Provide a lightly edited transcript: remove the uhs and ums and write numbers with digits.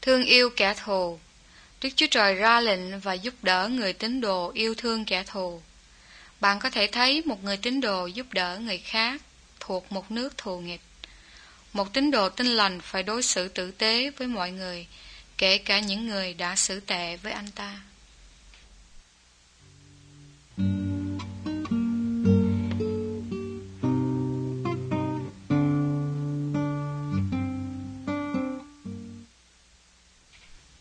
Thương yêu kẻ thù. Đức Chúa Trời ra lệnh và giúp đỡ người tín đồ yêu thương kẻ thù. Bạn có thể thấy một người tín đồ giúp đỡ người khác thuộc một nước thù nghịch. Một tín đồ tin lành phải đối xử tử tế với mọi người, kể cả những người đã xử tệ với anh ta.